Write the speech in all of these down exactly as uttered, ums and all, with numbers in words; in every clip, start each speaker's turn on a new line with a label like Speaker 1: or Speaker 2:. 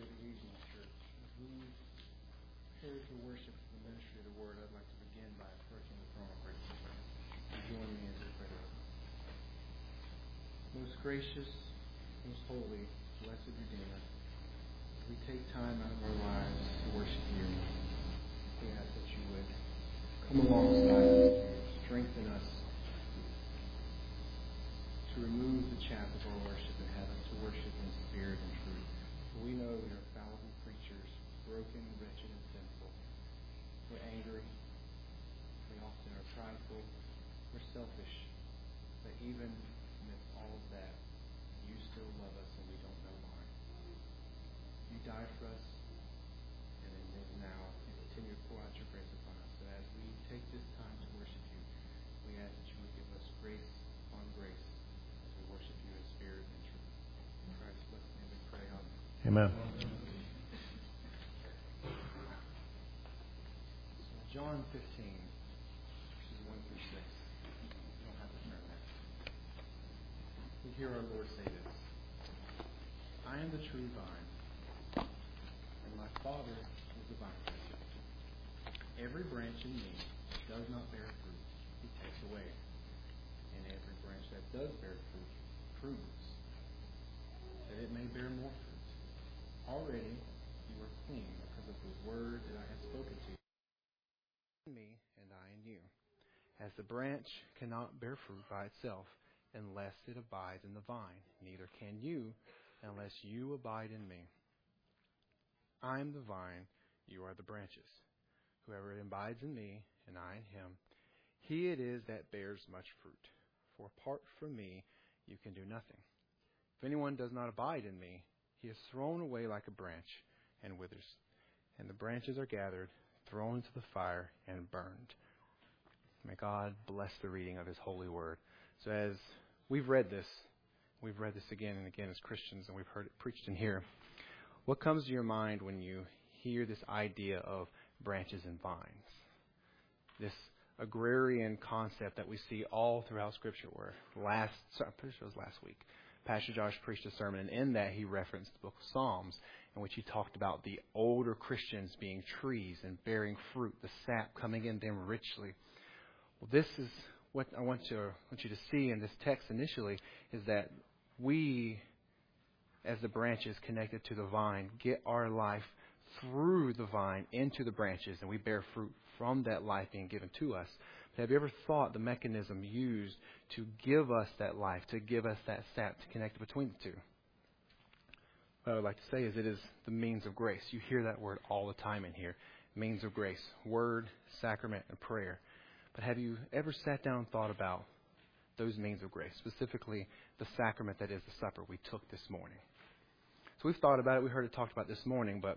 Speaker 1: of the Regional Church. As we prepare to worship the ministry of the Word, I'd like to begin by approaching the throne of grace. Join me as we pray together. Most gracious, most holy, blessed Redeemer, as we take time out of our lives to worship you, we ask that you would come alongside us, to strengthen us, to remove the chaff of our worship in heaven, to worship in spirit and truth. For we know we are fallible creatures, broken, wretched, and sinful. We're angry. We often are prideful. We're selfish. But even amidst all of that, you still love us and we don't know why. You died for us, and in now you continue to pour out your grace upon us. So as we take this time to worship you, we ask that you would give us grace upon grace as we worship you in spirit and truth. In Christ's blessed name we pray.
Speaker 2: Amen.
Speaker 1: So John fifteen, verses one through six. You don't have to turn there. We hear our Lord say this: I am the true vine, and my Father is the vine dresser. Every branch in me that does not bear fruit, he takes away. And every branch that does bear fruit, he prunes, that it may bear more fruit. Already you are clean because of the word that I have spoken to you. In me and I in you. As the branch cannot bear fruit by itself unless it abides in the vine, neither can you unless you abide in me. I am the vine, you are the branches. Whoever abides in me and I in him, he it is that bears much fruit. For apart from me you can do nothing. If anyone does not abide in me, he is thrown away like a branch and withers. And the branches are gathered, thrown into the fire, and burned. May God bless the reading of his holy word. So as we've read this, we've read this again and again as Christians, and we've heard it preached in here, what comes to your mind when you hear this idea of branches and vines? This agrarian concept that we see all throughout Scripture, where last, sorry, I'm pretty sure it was last week, Pastor Josh preached a sermon, and in that he referenced the book of Psalms, in which he talked about the older Christians being trees and bearing fruit, the sap coming in them richly. Well, this is what I want to want you to see in this text initially, is that we, as the branches connected to the vine, get our life through the vine into the branches, and we bear fruit from that life being given to us. But have you ever thought the mechanism used to give us that life, to give us that sap, to connect between the two? What I would like to say is it is the means of grace. You hear that word all the time in here. Means of grace. Word, sacrament, and prayer. But have you ever sat down and thought about those means of grace, specifically the sacrament that is the supper we took this morning? So we've thought about it. We heard it talked about this morning, but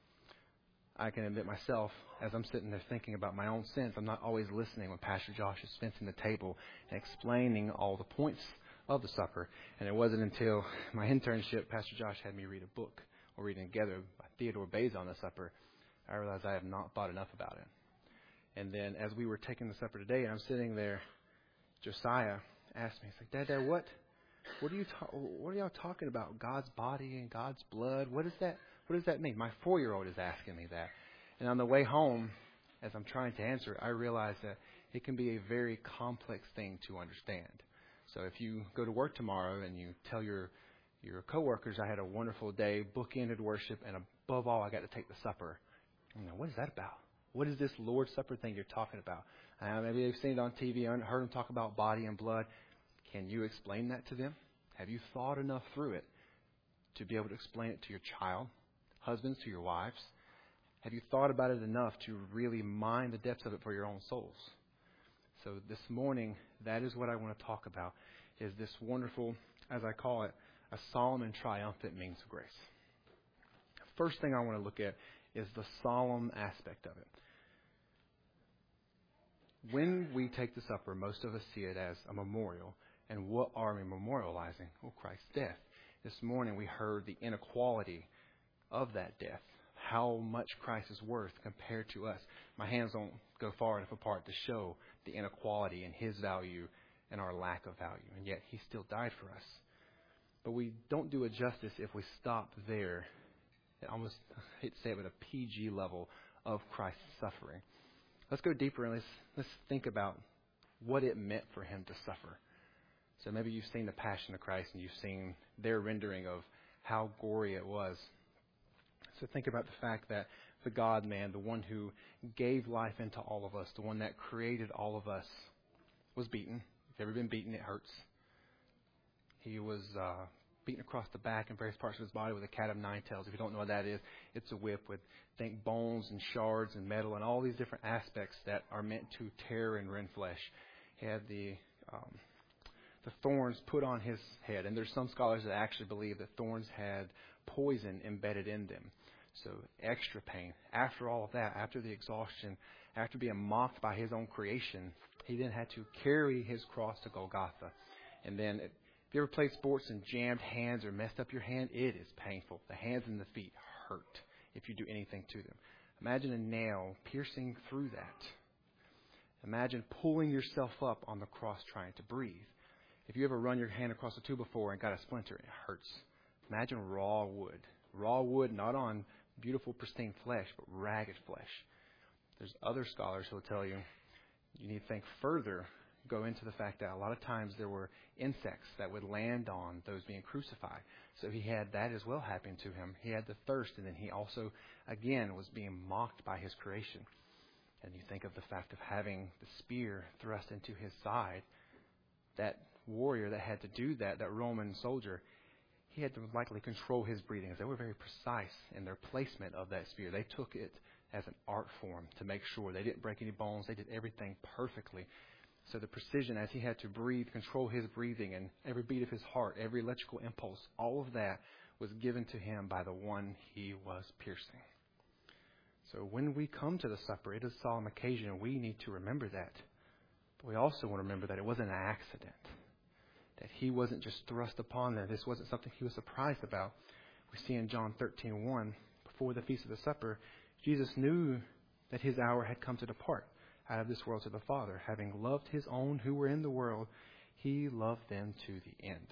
Speaker 1: I can admit myself, as I'm sitting there thinking about my own sins, I'm not always listening when Pastor Josh is fencing the table and explaining all the points of the supper. And it wasn't until my internship, Pastor Josh had me read a book, or reading together, by Theodore Bayes on the supper, I realized I have not thought enough about it. And then as we were taking the supper today, and I'm sitting there, Josiah asked me, he's like, Dad, Dad, what, what are you, ta- what are y'all talking about? God's body and God's blood? What is that? What does that mean? My four-year-old is asking me that. And on the way home, as I'm trying to answer, I realize that it can be a very complex thing to understand. So if you go to work tomorrow and you tell your your coworkers, I had a wonderful day, bookended worship, and above all, I got to take the supper. You know, what is that about? What is this Lord's Supper thing you're talking about? Uh, maybe they've seen it on T V, heard them talk about body and blood. Can you explain that to them? Have you thought enough through it to be able to explain it to your child? Husbands, to your wives? Have you thought about it enough to really mine the depths of it for your own souls? So this morning, that is what I want to talk about, is this wonderful, as I call it, a solemn and triumphant means of grace. First thing I want to look at is the solemn aspect of it. When we take the supper, most of us see it as a memorial. And what are we memorializing? Well, Christ's death. This morning we heard the inequality of that death, how much Christ is worth compared to us. My hands don't go far enough apart to show the inequality in his value and our lack of value, and yet he still died for us. But we don't do it justice if we stop there
Speaker 2: almost, I hate to say it, but a P G level of Christ's suffering. Let's go deeper and let's, let's think about what it meant for him to suffer. So maybe you've seen the Passion of Christ and you've seen their rendering of how gory it was. So think about the fact that the God-man, the one who gave life into all of us, the one that created all of us, was beaten. If you've ever been beaten, it hurts. He was uh, beaten across the back and various parts of his body with a cat of nine tails. If you don't know what that is, it's a whip with, think, bones and shards and metal and all these different aspects that are meant to tear and rend flesh. He had the um, the thorns put on his head, and there's some scholars that actually believe that thorns had poison embedded in them. So extra pain. After all of that, after the exhaustion, after being mocked by his own creation, he then had to carry his cross to Golgotha. And then, if you ever played sports and jammed hands or messed up your hand, it is painful. The hands and the feet hurt if you do anything to them. Imagine a nail piercing through that. Imagine pulling yourself up on the cross trying to breathe. If you ever run your hand across a tube before and got a splinter, it hurts. Imagine raw wood. Raw wood not on beautiful, pristine flesh, but ragged flesh. There's other scholars who will tell you you need to think further, go into the fact that a lot of times there were insects that would land on those being crucified. So he had that as well happen to him. He had the thirst, and then he also, again, was being mocked by his creation. And you think of the fact of having the spear thrust into his side. That warrior that had to do that, that Roman soldier, he had to likely control his breathing. They were very precise in their placement of that spear. They took it as an art form to make sure they didn't break any bones. They did everything perfectly. So the precision as he had to breathe, control his breathing and every beat of his heart, every electrical impulse, all of that was given to him by the one he was piercing. So when we come to the supper, it is a solemn occasion, and we need to remember that. But we also want to remember that it wasn't an accident, that he wasn't just thrust upon them. This wasn't something he was surprised about. We see in John thirteen one, before the feast of the supper, Jesus knew that his hour had come to depart out of this world to the Father. Having loved his own who were in the world, he loved them to the end.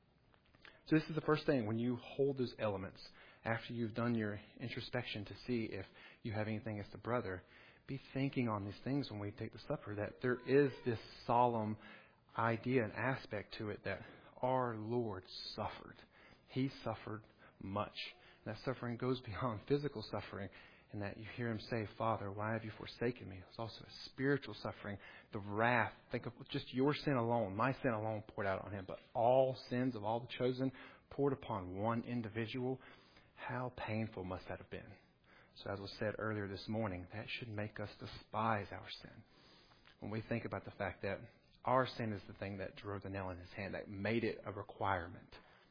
Speaker 2: So this is the first thing when you hold those elements, after you've done your introspection to see if you have anything against a brother, be thinking on these things when we take the supper, that there is this solemn idea and aspect to it that our Lord suffered. He suffered much. And that suffering goes beyond physical suffering, and that you hear him say, Father, why have you forsaken me? It's also a spiritual suffering, the wrath. Think of just your sin alone, my sin alone poured out on him, but all sins of all the chosen poured upon one individual. How painful must that have been? So as was said earlier this morning, that should make us despise our sin. When we think about the fact that our sin is the thing that drove the nail in his hand, that made it a requirement.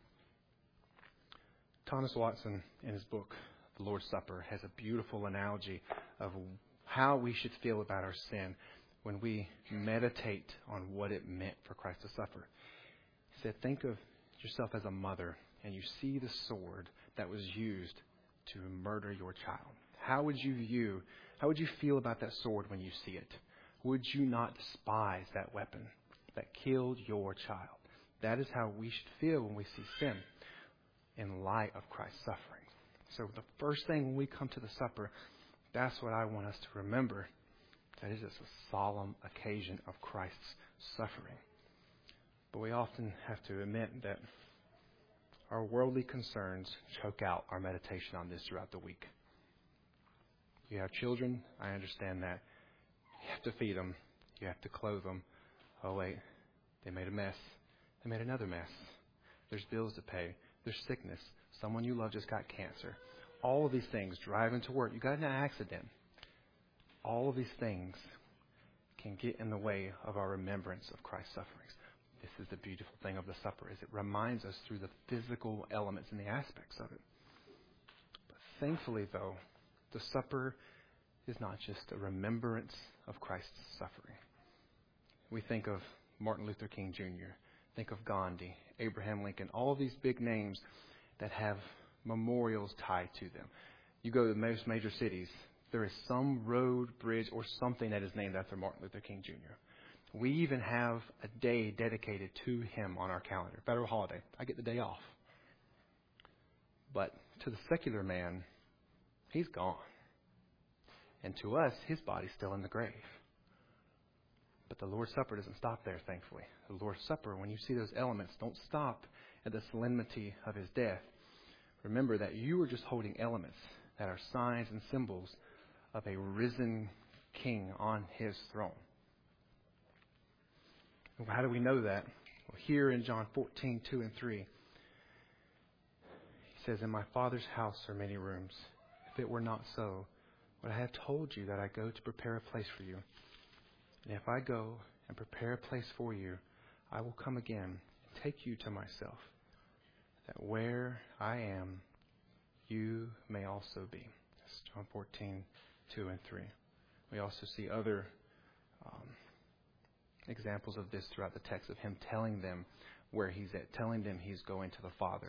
Speaker 2: Thomas Watson, in his book, The Lord's Supper, has a beautiful analogy of how we should feel about our sin when we meditate on what it meant for Christ to suffer. He said, think of yourself as a mother, and you see the sword that was used to murder your child. How would you view, how would you feel about that sword when you see it? Would you not despise that weapon that killed your child? That is how we should feel when we see sin in light of Christ's suffering. So the first thing when we come to the supper, that's what I want us to remember. That is a solemn occasion of Christ's suffering. But we often have to admit that our worldly concerns choke out our meditation on this throughout the week. You have children, I understand that. You have to feed them. You have to clothe them. Oh, wait, they made a mess. They made another mess. There's bills to pay. There's sickness. Someone you love just got cancer. All of these things, driving to work. You got in an accident. All of these things can get in the way of our remembrance of Christ's sufferings. This is the beautiful thing of the supper, is it reminds us through the physical elements and the aspects of it. But thankfully, though, the supper is not just a remembrance of Christ's suffering. We think of Martin Luther King Junior, think of Gandhi, Abraham Lincoln, all of these big names that have memorials tied to them. You go to most major cities, there is some road, bridge, or something that is named after Martin Luther King Junior We even have a day dedicated to him on our calendar, federal holiday. I get the day off. But to the secular man, he's gone. And to us, his body's still in the grave. But the Lord's Supper doesn't stop there, thankfully. The Lord's Supper, when you see those elements, don't stop at the solemnity of his death. Remember that you are just holding elements that are signs and symbols of a risen king on his throne. How do we know that? Well, here in John fourteen, two and three, he says, "In my Father's house are many rooms. If it were not so, would I have told you that I go to prepare a place for you? And if I go and prepare a place for you, I will come again and take you to myself, that where I am, you may also be." That's John fourteen, two and three. We also see other um, examples of this throughout the text of him telling them where he's at, telling them he's going to the Father.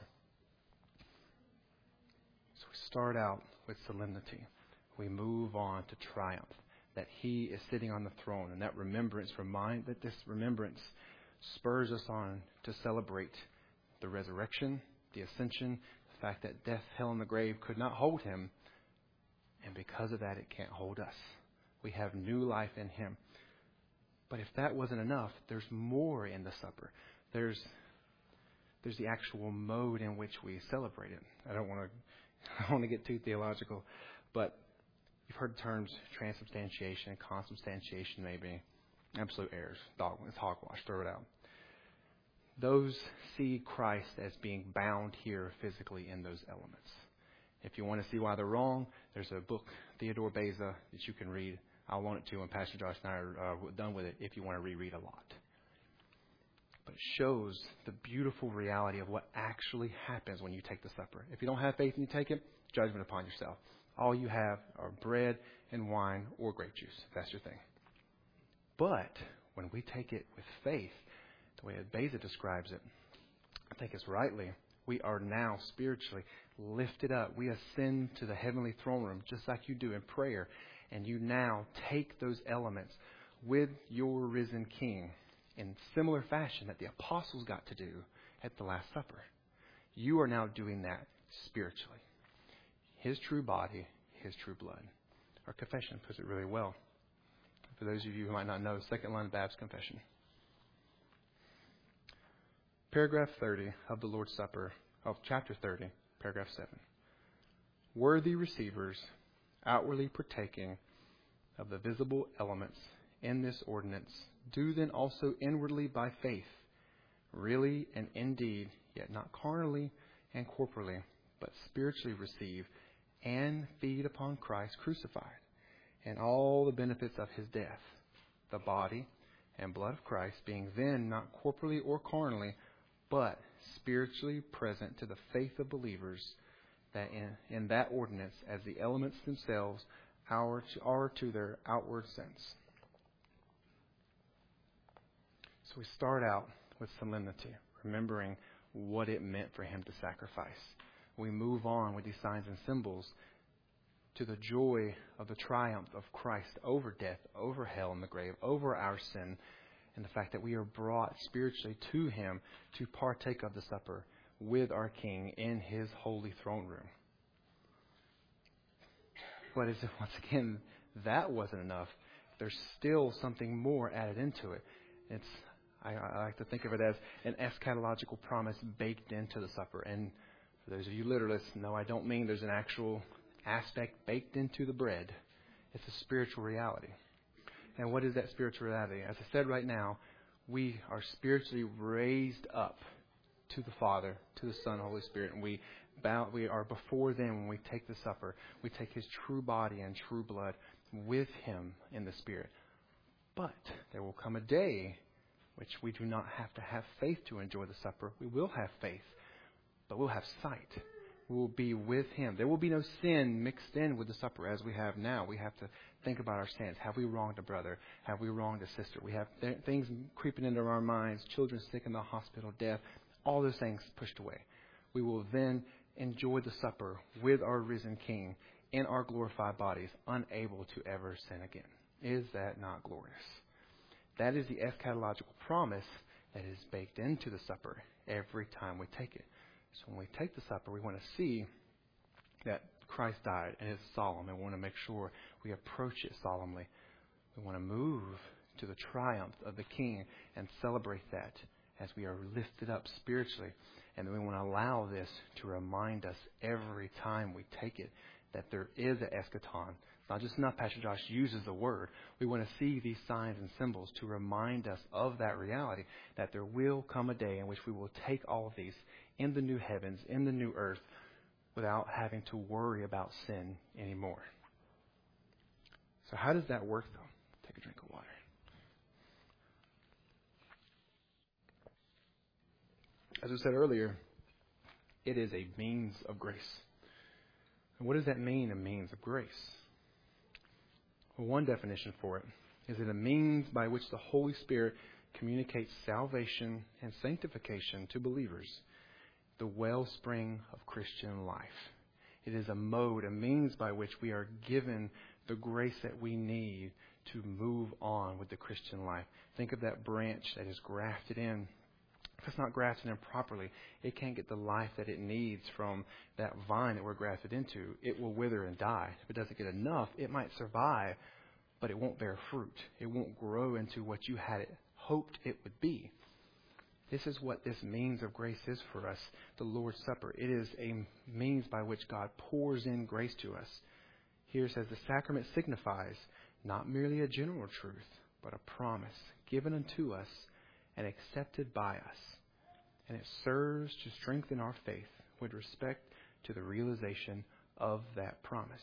Speaker 2: So we start out with solemnity. We move on to triumph, that he is sitting on the throne, and that remembrance remind that this remembrance spurs us on to celebrate the resurrection, the ascension, the fact that death, hell, and the grave could not hold him, and because of that, it can't hold us. We have new life in him. But if that wasn't enough, there's more in the supper. There's there's the actual mode in which we celebrate it. I don't want to I don't want to get too theological, but you've heard the terms transubstantiation and consubstantiation, maybe. Absolute errors. Dog, it's hogwash. Throw it out. Those see Christ as being bound here physically in those elements. If you want to see why they're wrong, there's a book, Theodore Beza, that you can read. I'll loan it to you when Pastor Josh and I are uh, done with it if you want to reread a lot. But it shows the beautiful reality of what actually happens when you take the supper. If you don't have faith and you take it, judgment upon yourself. All you have are bread and wine or grape juice, if that's your thing. But when we take it with faith, the way that Beza describes it, I think it's rightly, we are now spiritually lifted up. We ascend to the heavenly throne room just like you do in prayer. And you now take those elements with your risen King in similar fashion that the apostles got to do at the Last Supper. You are now doing that spiritually. His true body, his true blood. Our confession puts it really well. For those of you who might not know, Second London Baptist Confession. Paragraph thirty of the Lord's Supper, of chapter thirty, paragraph seven. Worthy receivers, outwardly partaking of the visible elements in this ordinance, do then also inwardly by faith, really and indeed, yet not carnally and corporally, but spiritually receive and feed upon Christ crucified, and all the benefits of his death, the body and blood of Christ being then not corporally or carnally, but spiritually present to the faith of believers, that in, in that ordinance, as the elements themselves are to, are to their outward sense. So we start out with solemnity, remembering what it meant for him to sacrifice. We move on with these signs and symbols to the joy of the triumph of Christ over death, over hell and the grave, over our sin, and the fact that we are brought spiritually to him to partake of the supper with our King in his holy throne room. But as if, once again, that wasn't enough, there's still something more added into it. It's I, I like to think of it as an eschatological promise baked into the supper. And for those of you literalists, no, I don't mean there's an actual aspect baked into the bread. It's a spiritual reality. And what is that spiritual reality? As I said right now, we are spiritually raised up to the Father, to the Son, Holy Spirit, and we bow, we are before them when we take the supper. We take his true body and true blood with him in the Spirit. But there will come a day which we do not have to have faith to enjoy the supper. We will have faith, but we'll have sight. We will be with him. There will be no sin mixed in with the supper as we have now. We have to think about our sins. Have we wronged a brother? Have we wronged a sister? We have th- things creeping into our minds, children sick in the hospital, death, all those things pushed away. We will then enjoy the supper with our risen King in our glorified bodies, unable to ever sin again. Is that not glorious? That is the eschatological promise that is baked into the supper every time we take it. So when we take the supper, we want to see that Christ died and it's solemn, and we want to make sure we approach it solemnly. We want to move to the triumph of the King and celebrate that as we are lifted up spiritually. And then we want to allow this to remind us every time we take it that there is an eschaton. It's not just enough Pastor Josh uses the word. We want to see these signs and symbols to remind us of that reality, that there will come a day in which we will take all of these in the new heavens, in the new earth, without having to worry about sin anymore. So how does that work, though? Take a drink of water. As we said earlier, it is a means of grace. And what does that mean, a means of grace? Well, one definition for it is it a means by which the Holy Spirit communicates salvation and sanctification to believers, the wellspring of Christian life. It is a mode, a means by which we are given the grace that we need to move on with the Christian life. Think of that branch that is grafted in. If it's not grafted in properly, it can't get the life that it needs from that vine that we're grafted into. It will wither and die. If it doesn't get enough, it might survive, but it won't bear fruit. It won't grow into what you had it hoped it would be. This is what this means of grace is for us, the Lord's Supper. It is a means by which God pours in grace to us. Here it says the sacrament signifies not merely a general truth, but a promise given unto us and accepted by us. And it serves to strengthen our faith with respect to the realization of that promise.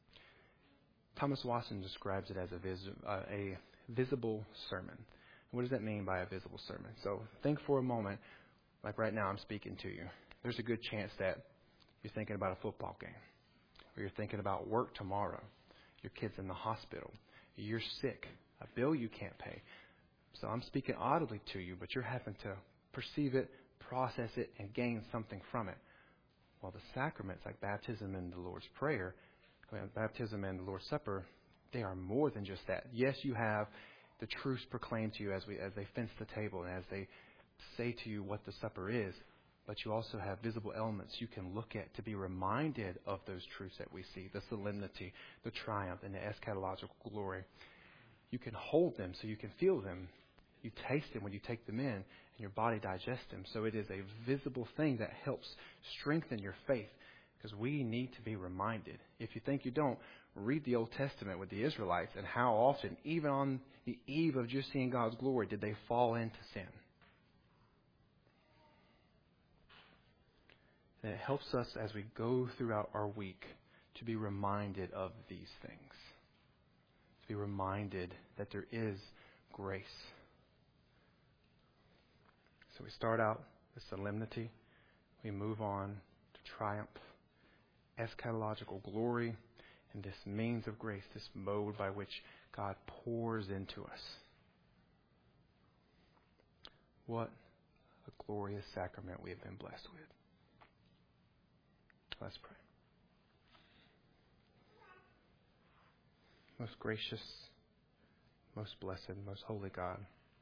Speaker 2: Thomas Watson describes it as a, vis- uh, a visible sermon. What does that mean by a visible sermon? So think for a moment, like right now I'm speaking to you. There's a good chance that you're thinking about a football game, or you're thinking about work tomorrow, your kid's in the hospital, you're sick, a bill you can't pay. So I'm speaking audibly to you, but you're having to perceive it, process it, and gain something from it. Well, the sacraments like baptism and the Lord's Prayer, baptism and the Lord's Supper, they are more than just that. Yes, you have the truths proclaimed to you as we as they fence the table and as they say to you what the supper is, but you also have visible elements you can look at to be reminded of those truths that we see, the solemnity, the triumph, and the eschatological glory. You can hold them so you can feel them. You taste them when you take them in, and your body digests them. So it is a visible thing that helps strengthen your faith, because we need to be reminded. If you think you don't, read the Old Testament with the Israelites and how often, even on the eve of just seeing God's glory, did they fall into sin. And it helps us as we go throughout our week to be reminded of these things. To be reminded that there is grace. So we start out with solemnity. We move on to triumph, eschatological glory, and this means of grace, this mode by which God pours into us. What a glorious sacrament we have been blessed with. Let's pray. Most gracious, most blessed, most holy God,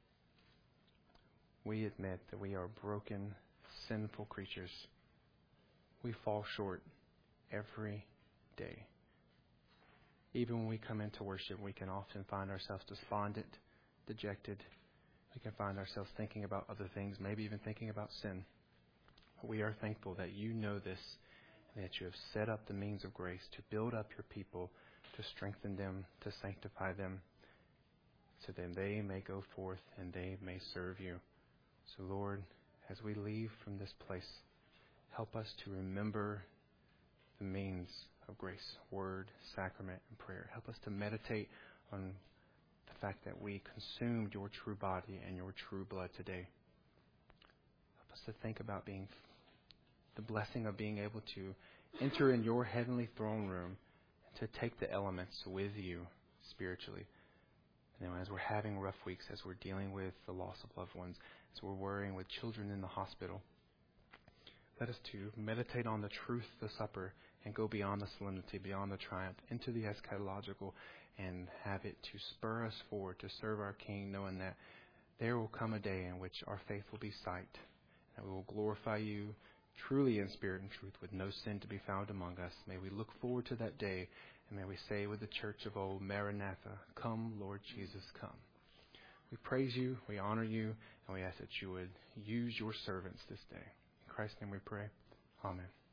Speaker 2: we admit that we are broken, sinful creatures. We fall short every day. Even when we come into worship, we can often find ourselves despondent, dejected. We can find ourselves thinking about other things, maybe even thinking about sin. But we are thankful that you know this, and that you have set up the means of grace to build up your people, to strengthen them, to sanctify them, so that they may go forth and they may serve you. So, Lord, as we leave from this place, help us to remember the means of grace, word, sacrament, and prayer. Help us to meditate on the fact that we consumed your true body and your true blood today. Help us to think about being the blessing of being able to enter in your heavenly throne room and to take the elements with you spiritually. And as we're having rough weeks, as we're dealing with the loss of loved ones, as we're worrying with children in the hospital, let us to meditate on the truth of the supper and go beyond the solemnity, beyond the triumph, into the eschatological, and have it to spur us forward to serve our King, knowing that there will come a day in which our faith will be sight, and we will glorify you truly in spirit and truth, with no sin to be found among us. May we look forward to that day, and may we say with the church of old, Maranatha, come, Lord Jesus, come. We praise you, we honor you, and we ask that you would use your servants this day. In Christ's name we pray. Amen.